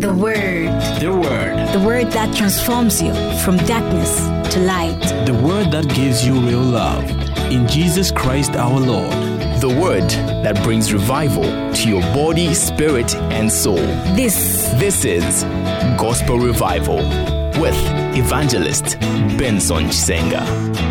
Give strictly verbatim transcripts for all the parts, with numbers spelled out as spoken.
The Word. The Word. The Word that transforms you from darkness to light. The Word that gives you real love in Jesus Christ our Lord. The Word that brings revival to your body, spirit, and soul. This. This is Gospel Revival with Evangelist Benson Chisenga.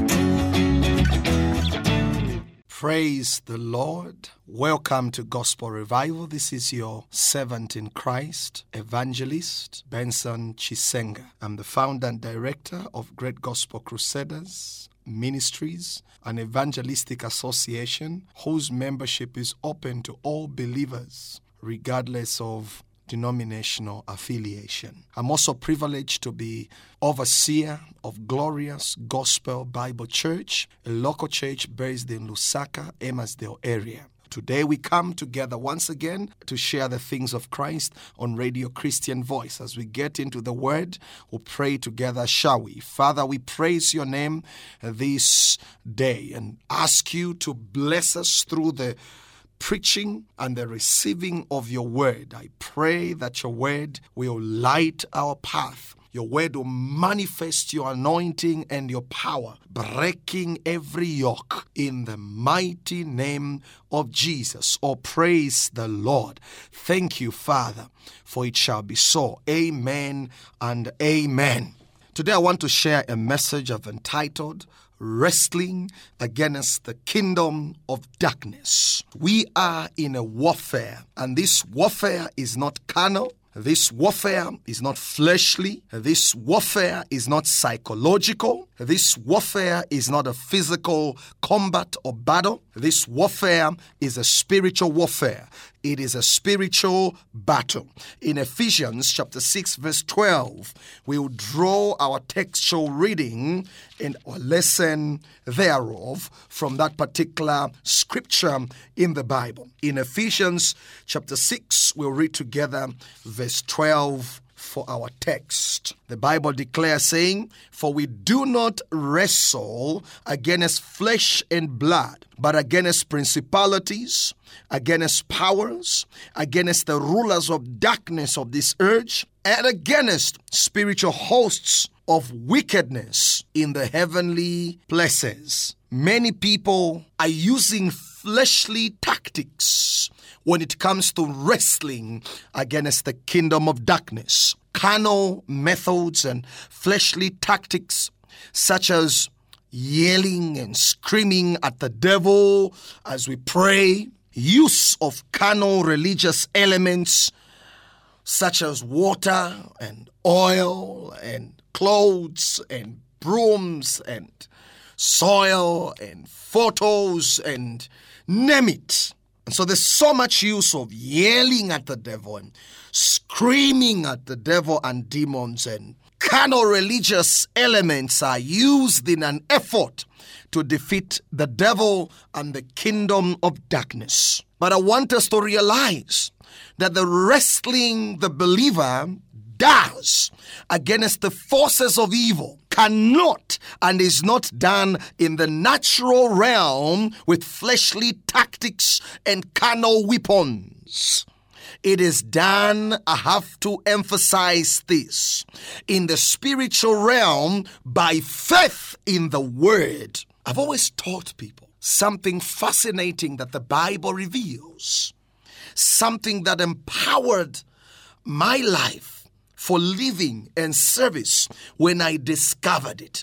Praise the Lord. Welcome to Gospel Revival. This is your servant in Christ, Evangelist Benson Chisenga. I'm the founder and director of Great Gospel Crusaders Ministries, an evangelistic association whose membership is open to all believers, regardless of denominational affiliation. I'm also privileged to be overseer of Glorious Gospel Bible Church, a local church based in Lusaka, Emersdale area. Today we come together once again to share the things of Christ on Radio Christian Voice. As we get into the Word, we'll pray together, shall we? Father, we praise your name this day and ask you to bless us through the preaching and the receiving of your word. I pray that your word will light our path. Your word will manifest your anointing and your power, breaking every yoke in the mighty name of Jesus. Oh, praise the Lord. Thank you, Father, for it shall be so. Amen and amen. Today I want to share a message I've entitled Wrestling Against the Kingdom of Darkness. We are in a warfare, and this warfare is not carnal. This warfare is not fleshly. This warfare is not psychological. This warfare is not a physical combat or battle. This warfare is a spiritual warfare. It is a spiritual battle. In Ephesians chapter six, verse twelve, we will draw our textual reading and our lesson thereof from that particular scripture in the Bible. In Ephesians chapter six, we'll read together verse twelve for our text. The Bible declares, saying, "For we do not wrestle against flesh and blood, but against principalities, against powers, against the rulers of darkness of this age, and against spiritual hosts of wickedness in the heavenly places." Many people are using fleshly tactics when it comes to wrestling against the kingdom of darkness. Carnal methods and fleshly tactics such as yelling and screaming at the devil as we pray, use of carnal religious elements such as water and oil and clothes and brooms and soil and photos and name it. And so there's so much use of yelling at the devil and screaming at the devil and demons, and carnal religious elements are used in an effort to defeat the devil and the kingdom of darkness. But I want us to realize that the wrestling the believer does against the forces of evil cannot and is not done in the natural realm with fleshly tactics and carnal weapons. It is done, I have to emphasize this, in the spiritual realm by faith in the Word. I've always taught people something fascinating that the Bible reveals, something that empowered my life for living and service when I discovered it.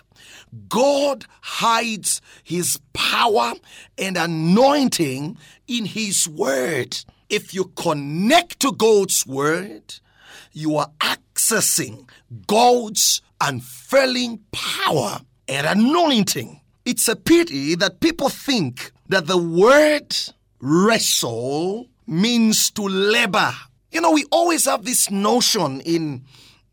God hides His power and anointing in His Word. If you connect to God's Word, you are accessing God's unfailing power and anointing. It's a pity that people think that the word wrestle means to labor. You know, we always have this notion in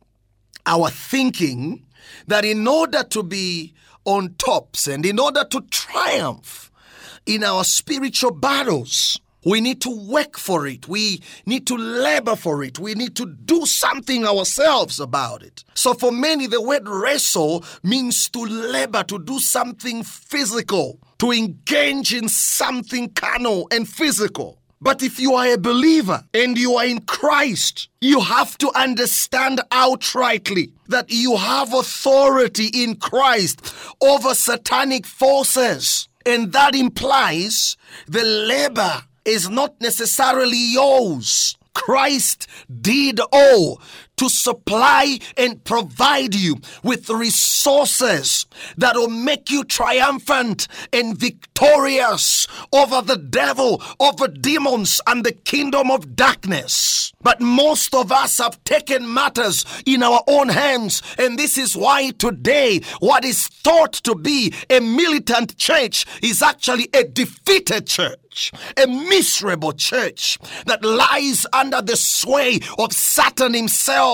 our thinking that in order to be on tops and in order to triumph in our spiritual battles, we need to work for it. We need to labor for it. We need to do something ourselves about it. So for many, the word wrestle means to labor, to do something physical, to engage in something carnal and physical. But if you are a believer and you are in Christ, you have to understand outrightly that you have authority in Christ over satanic forces. And that implies the labor is not necessarily yours. Christ did all to supply and provide you with resources that will make you triumphant and victorious over the devil, over demons and the kingdom of darkness. But most of us have taken matters in our own hands, and this is why today what is thought to be a militant church is actually a defeated church, a miserable church that lies under the sway of Satan himself.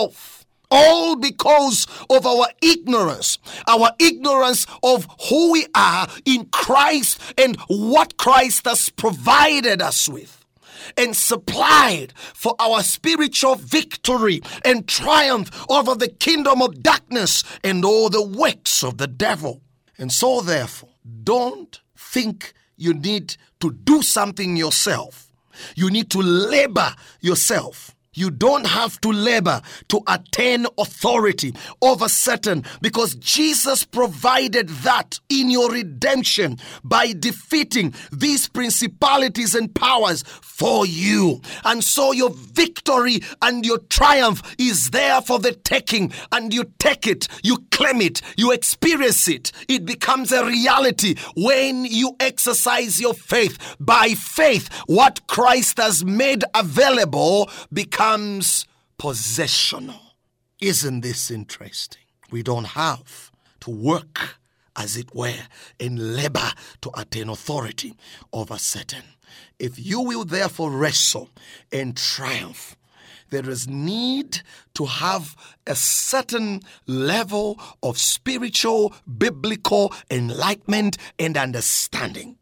All because of our ignorance, our ignorance of who we are in Christ and what Christ has provided us with and supplied for our spiritual victory and triumph over the kingdom of darkness and all the works of the devil. And so therefore, don't think you need to do something yourself. You need to labor yourself. You don't have to labor to attain authority over Satan, because Jesus provided that in your redemption by defeating these principalities and powers for you. And so your victory and your triumph is there for the taking, and you take it, you claim it, you experience it. It becomes a reality when you exercise your faith. By faith, what Christ has made available becomes becomes possessional. Isn't this interesting? We don't have to work, as it were, in labor to attain authority over Satan. If you will therefore wrestle and triumph, there is need to have a certain level of spiritual, biblical enlightenment and understanding.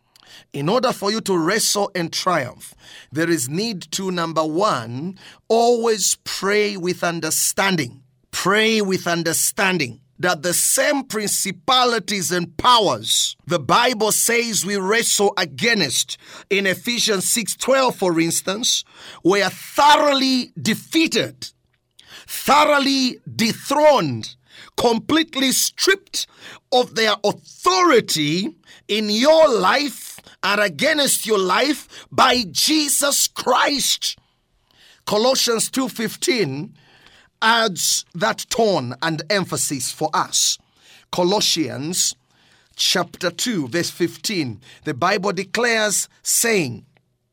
In order for you to wrestle and triumph, there is need to, number one, always pray with understanding. Pray with understanding that the same principalities and powers the Bible says we wrestle against in Ephesians six twelve, for instance, were thoroughly defeated, thoroughly dethroned, completely stripped of their authority in your life and against your life by Jesus Christ. Colossians two fifteen adds that tone and emphasis for us. Colossians chapter two verse fifteen, the Bible declares, saying,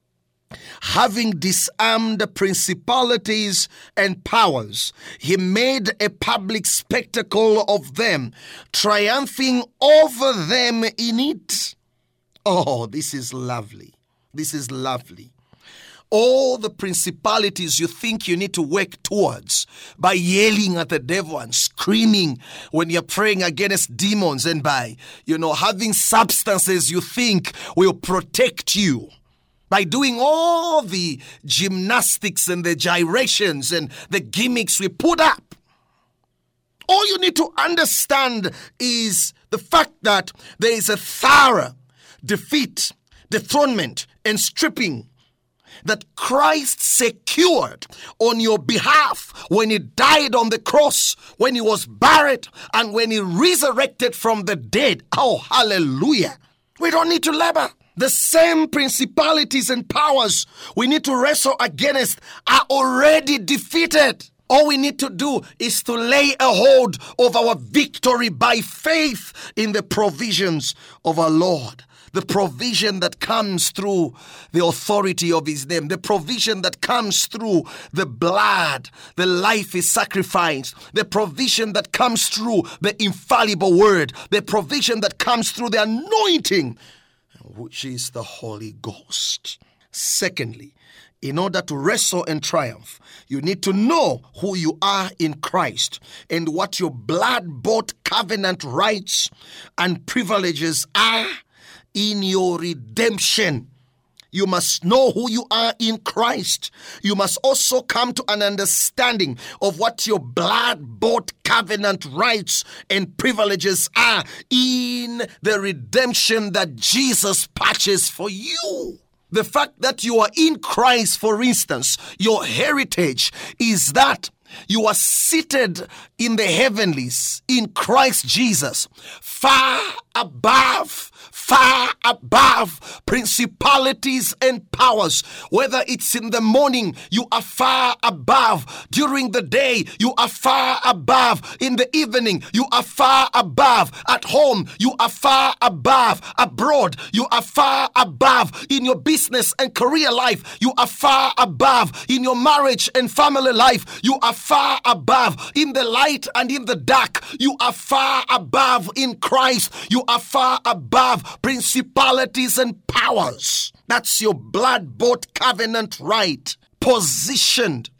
having disarmed principalities and powers, he made a public spectacle of them, triumphing over them in it. Oh, this is lovely. This is lovely. All the principalities you think you need to work towards by yelling at the devil and screaming when you're praying against demons, and by, you know, having substances you think will protect you, by doing all the gymnastics and the gyrations and the gimmicks we put up. All you need to understand is the fact that there is a thorough defeat, dethronement, and stripping that Christ secured on your behalf when he died on the cross, when he was buried, and when he resurrected from the dead. Oh, hallelujah. We don't need to labor. The same principalities and powers we need to wrestle against are already defeated. All we need to do is to lay a hold of our victory by faith in the provisions of our Lord. The provision that comes through the authority of his name. The provision that comes through the blood, the life is sacrificed. The provision that comes through the infallible word. The provision that comes through the anointing, which is the Holy Ghost. Secondly, in order to wrestle and triumph, you need to know who you are in Christ and what your blood-bought covenant rights and privileges are in your redemption. You must know who you are in Christ. You must also come to an understanding of what your blood-bought covenant rights and privileges are in the redemption that Jesus purchased for you. The fact that you are in Christ, for instance, your heritage is that you are seated in the heavenlies in Christ Jesus, far above, far above principalities and powers. Whether it's in the morning, you are far above. During the day, you are far above. In the evening, you are far above. At home, you are far above. Abroad, you are far above. In your business and career life, you are far above. In your marriage and family life, you are far above. In the light and in the dark, you are far above. In Christ, you are far above principalities and powers. That's your blood-bought covenant right. Positioned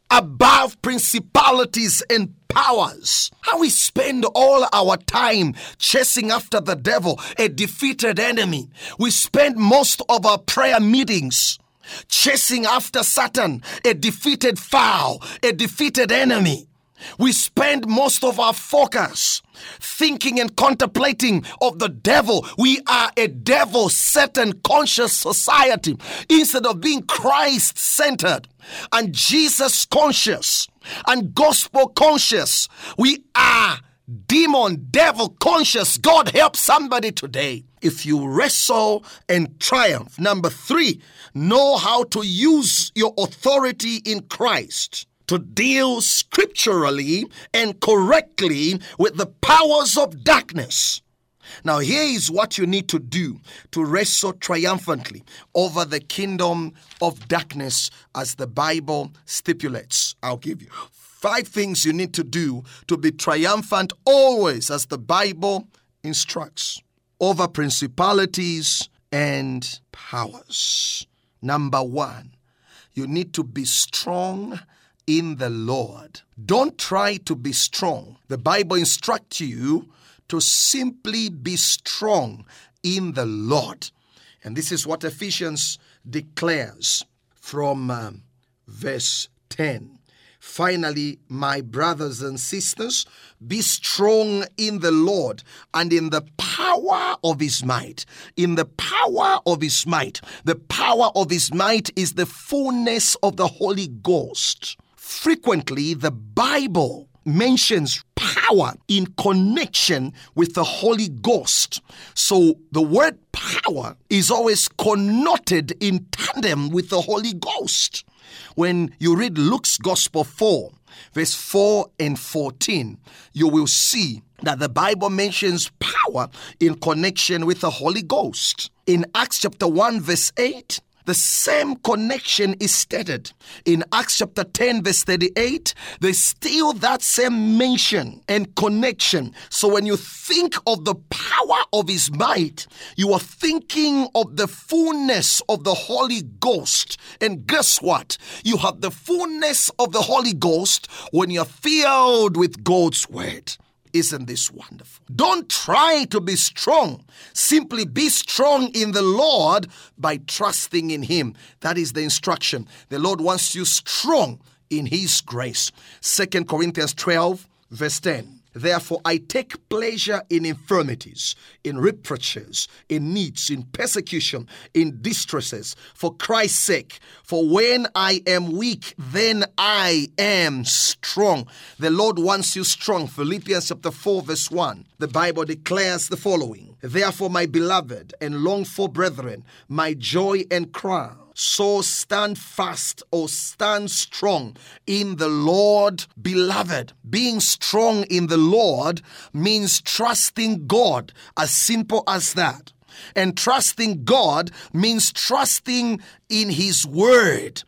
above principalities and powers. How we spend all our time chasing after the devil, a defeated enemy. We spend most of our prayer meetings chasing after Satan, a defeated foe, a defeated enemy. We spend most of our focus thinking and contemplating of the devil. We are a devil, Satan conscious society instead of being Christ centered and Jesus conscious and gospel conscious. We are demon, devil conscious. God help somebody today. If you wrestle and triumph. Number three, know how to use your authority in Christ to deal scripturally and correctly with the powers of darkness. Now, here is what you need to do to wrestle triumphantly over the kingdom of darkness as the Bible stipulates. I'll give you five things you need to do to be triumphant always as the Bible instructs over principalities and powers. Number one, you need to be strong in the Lord. Don't try to be strong. The Bible instructs you to simply be strong in the Lord. And this is what Ephesians declares from um, verse ten. Finally, my brothers and sisters, be strong in the Lord and in the power of his might. In the power of his might. The power of his might is the fullness of the Holy Ghost. Frequently, the Bible mentions power in connection with the Holy Ghost. So the word power is always connoted in tandem with the Holy Ghost. When you read Luke's Gospel four, verse four and fourteen, you will see that the Bible mentions power in connection with the Holy Ghost. In Acts chapter one, verse eight, the same connection is stated. In Acts chapter ten, verse thirty-eight, there's still that same mention and connection. So when you think of the power of his might, you are thinking of the fullness of the Holy Ghost. And guess what? You have the fullness of the Holy Ghost when you're filled with God's word. Isn't this wonderful? Don't try to be strong. Simply be strong in the Lord by trusting in him. That is the instruction. The Lord wants you strong in his grace. Second Corinthians twelve, verse ten. Therefore, I take pleasure in infirmities, in reproaches, in needs, in persecution, in distresses, for Christ's sake. For when I am weak, then I am strong. The Lord wants you strong. Philippians chapter four, verse one. The Bible declares the following. Therefore, my beloved and longed for brethren, my joy and crown, so stand fast or stand strong in the Lord, beloved. Being strong in the Lord means trusting God, as simple as that. And trusting God means trusting in his word.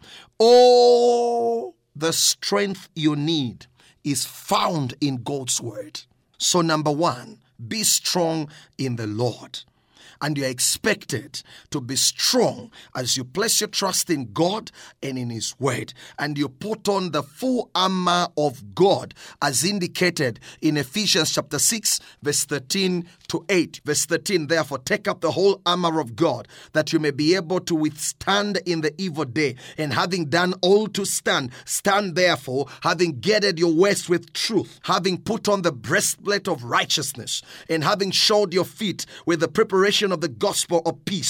All the strength you need is found in God's word. So number one, be strong in the Lord. And you are expected to be strong as you place your trust in God and in his word. And you put on the full armor of God as indicated in Ephesians chapter six, verse thirteen to eight. Verse thirteen, therefore take up the whole armor of God, that you may be able to withstand in the evil day. And having done all to stand, stand therefore, having girded your waist with truth, having put on the breastplate of righteousness, and having shod your feet with the preparation of the gospel of peace.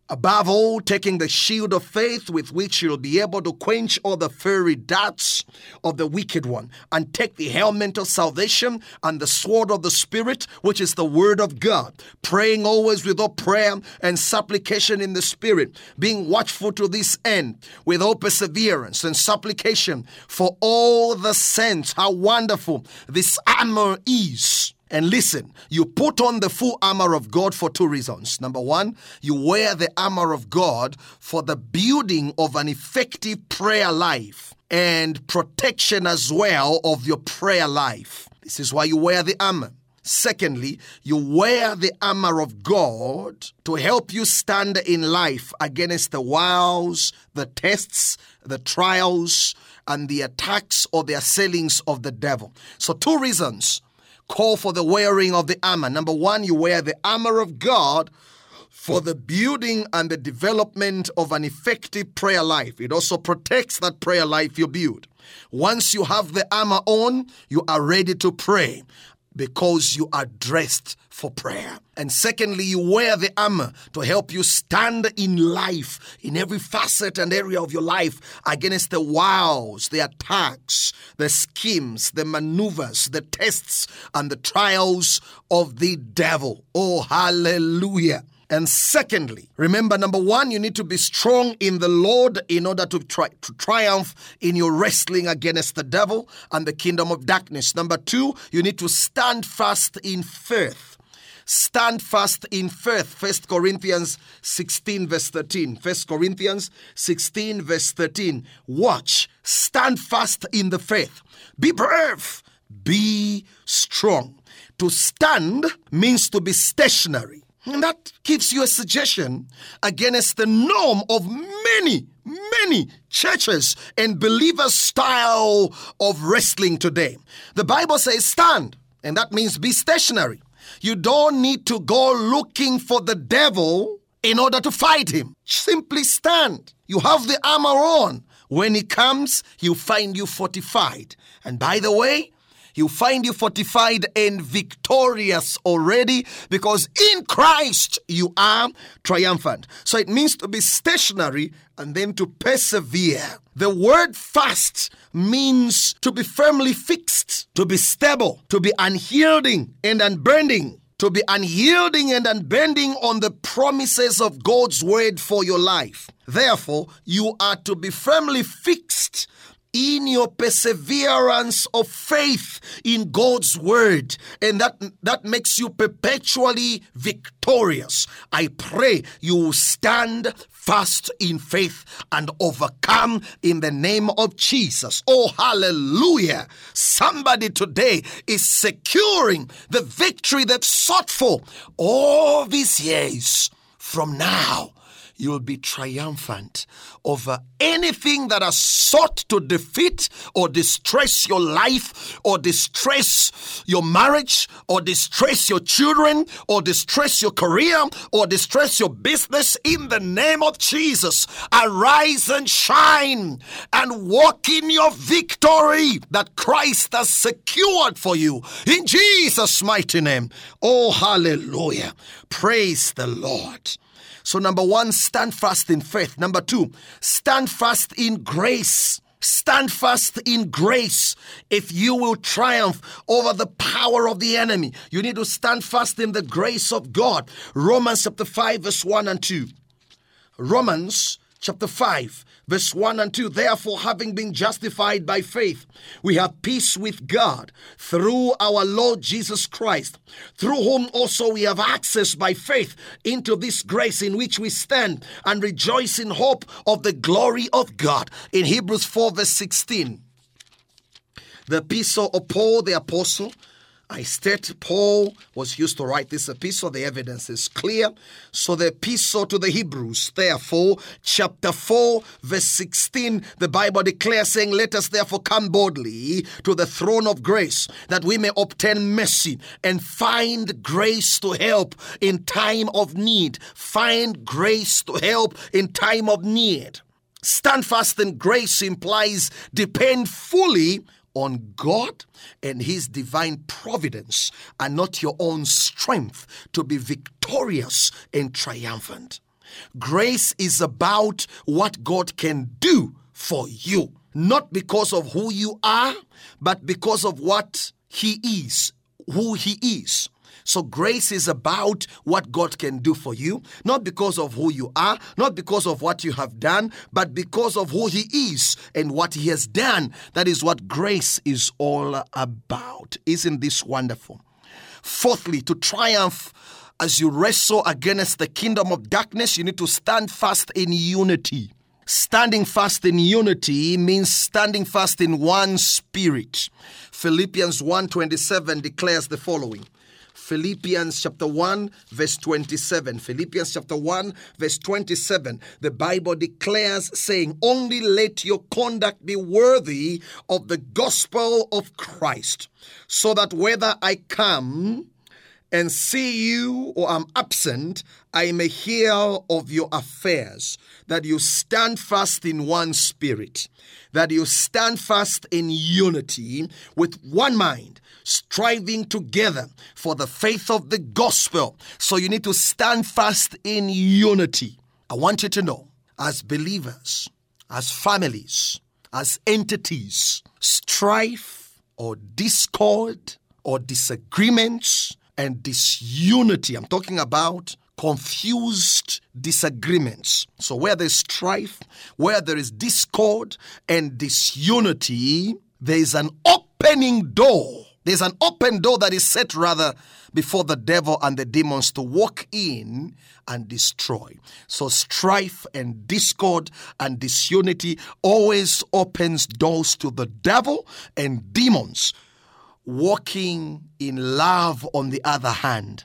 Above all, taking the shield of faith with which you'll be able to quench all the fiery darts of the wicked one, and take the helmet of salvation and the sword of the Spirit, which is the word of God, praying always with all prayer and supplication in the Spirit, being watchful to this end with all perseverance and supplication for all the saints. How wonderful this armor is. And listen, you put on the full armor of God for two reasons. Number one, you wear the armor of God for the building of an effective prayer life and protection as well of your prayer life. This is why you wear the armor. Secondly, you wear the armor of God to help you stand in life against the wiles, the tests, the trials, and the attacks or the assailings of the devil. So two reasons call for the wearing of the armor. Number one, you wear the armor of God for the building and the development of an effective prayer life. It also protects that prayer life you build. Once you have the armor on, you are ready to pray because you are dressed for prayer. And secondly, you wear the armor to help you stand in life, in every facet and area of your life, against the wiles, the attacks, the schemes, the maneuvers, the tests, and the trials of the devil. Oh, hallelujah. And secondly, remember, number one, you need to be strong in the Lord in order to, tri- to triumph in your wrestling against the devil and the kingdom of darkness. Number two, you need to stand fast in faith. Stand fast in faith. First Corinthians sixteen verse thirteen. First Corinthians sixteen verse thirteen. Watch. Stand fast in the faith. Be brave. Be strong. To stand means to be stationary. And that gives you a suggestion against the norm of many, many churches and believers' style of wrestling today. The Bible says stand, and that means be stationary. You don't need to go looking for the devil in order to fight him. Simply stand. You have the armor on. When he comes, he'll find you fortified. And by the way, he'll find you fortified and victorious already, because in Christ you are triumphant. So it means to be stationary and then to persevere. The word fast means to be firmly fixed, to be stable, to be unyielding and unbending, to be unyielding and unbending on the promises of God's word for your life. Therefore, you are to be firmly fixed in your perseverance of faith in God's word, and that, that makes you perpetually victorious. I pray you will stand fast in faith and overcome in the name of Jesus. Oh, hallelujah. Somebody today is securing the victory they've sought for all these years. From now, you will be triumphant over anything that has sought to defeat or distress your life, or distress your marriage, or distress your children, or distress your career, or distress your business. In the name of Jesus, arise and shine and walk in your victory that Christ has secured for you. In Jesus' mighty name. Oh, hallelujah. Praise the Lord. So number one, stand fast in faith. Number two, stand fast in grace. Stand fast in grace. If you will triumph over the power of the enemy, you need to stand fast in the grace of God. Romans chapter five, verse one and two. Romans chapter five, verse one and two. Therefore, having been justified by faith, we have peace with God through our Lord Jesus Christ, through whom also we have access by faith into this grace in which we stand and rejoice in hope of the glory of God. In Hebrews four, verse sixteen, the epistle of Paul the apostle, I state Paul was used to write this epistle. The evidence is clear. So the epistle to the Hebrews, therefore, chapter four, verse sixteen, the Bible declares, saying, let us therefore come boldly to the throne of grace, that we may obtain mercy and find grace to help in time of need. Find grace to help in time of need. Stand fast in grace implies depend fully on God and His divine providence, and not your own strength, to be victorious and triumphant. Grace is about what God can do for you, not because of who you are, but because of what He is, who He is. So grace is about what God can do for you, not because of who you are, not because of what you have done, but because of who He is and what He has done. That is what grace is all about. Isn't this wonderful? Fourthly, to triumph as you wrestle against the kingdom of darkness, you need to stand fast in unity. Standing fast in unity means standing fast in one spirit. Philippians one twenty-seven declares the following. Philippians chapter one, verse twenty-seven. Philippians chapter one, verse twenty-seven. The Bible declares, saying, only let your conduct be worthy of the gospel of Christ, so that whether I come and see you or am absent, I may hear of your affairs, that you stand fast in one spirit, that you stand fast in unity with one mind, striving together for the faith of the gospel. So you need to stand fast in unity. I want you to know, as believers, as families, as entities, strife or discord or disagreements and disunity, I'm talking about confused disagreements. So where there's strife, where there is discord and disunity, there is an opening door. There's an open door that is set rather before the devil and the demons to walk in and destroy. So strife and discord and disunity always opens doors to the devil and demons. Walking in love, on the other hand,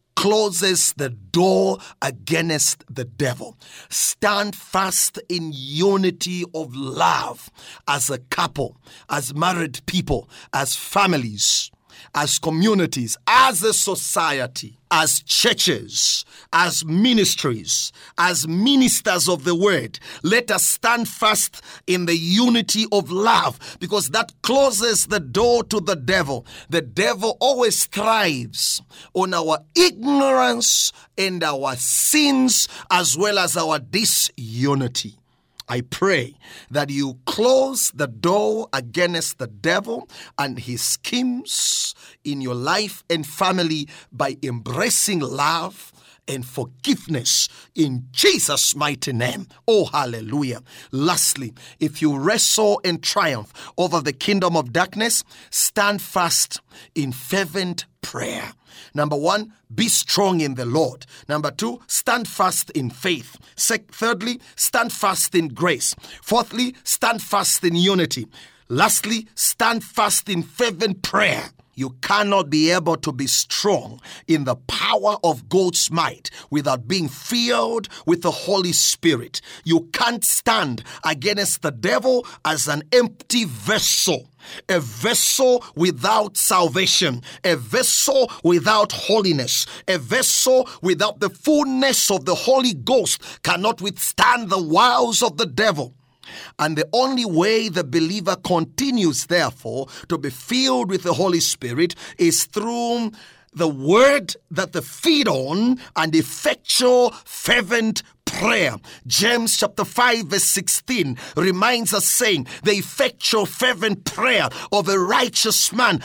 closes the door against the devil. Stand fast in unity of love as a couple, as married people, as families, as communities, as a society, as churches, as ministries, as ministers of the word. Let us stand fast in the unity of love, because that closes the door to the devil. The devil always thrives on our ignorance and our sins, as well as our disunity. I pray that you close the door against the devil and his schemes in your life and family by embracing love and forgiveness in Jesus' mighty name. Oh, hallelujah. Lastly, if you wrestle and triumph over the kingdom of darkness, stand fast in fervent prayer. Number one, be strong in the Lord. Number two, stand fast in faith. Se- thirdly, stand fast in grace. Fourthly, stand fast in unity. Lastly, stand fast in fervent prayer. You cannot be able to be strong in the power of God's might without being filled with the Holy Spirit. You can't stand against the devil as an empty vessel. A vessel without salvation, a vessel without holiness, a vessel without the fullness of the Holy Ghost cannot withstand the wiles of the devil. And the only way the believer continues, therefore, to be filled with the Holy Spirit is through the word that they feed on and effectual, fervent prayer. James chapter five verse sixteen reminds us, saying, the effectual fervent prayer of a righteous man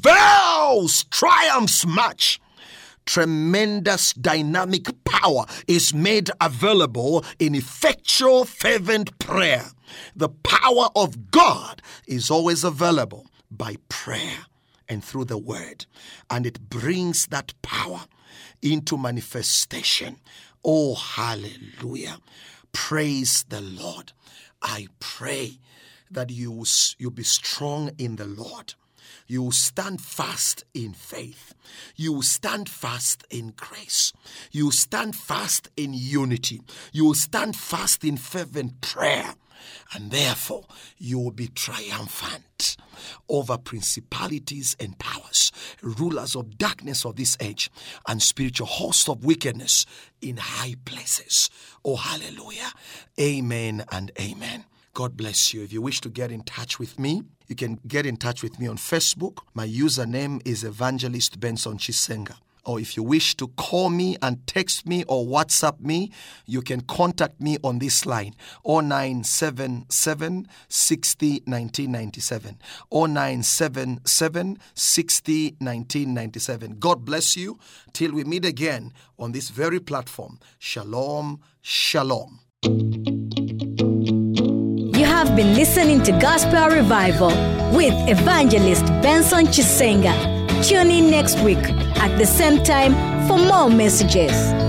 avails, triumphs much. Tremendous dynamic power is made available in effectual fervent prayer. The power of God is always available by prayer and through the word, and it brings that power into manifestation. Oh, hallelujah. Praise the Lord. I pray that you you be strong in the Lord. You stand fast in faith. You stand fast in grace. You stand fast in unity. You stand fast in fervent prayer. And therefore, you will be triumphant over principalities and powers, rulers of darkness of this age, and spiritual hosts of wickedness in high places. Oh, hallelujah. Amen and amen. God bless you. If you wish to get in touch with me, you can get in touch with me on Facebook. My username is Evangelist Benson Chisenga. or if you wish to call me and text me or WhatsApp me, you can contact me on this line, oh nine seven seven, six oh, nineteen ninety-seven, oh nine seven seven, six oh, nineteen ninety-seven. God bless you till we meet again on this very platform. Shalom, shalom. You have been listening to Gospel Revival with Evangelist Benson Chisenga. Tune in next week at the same time for more messages.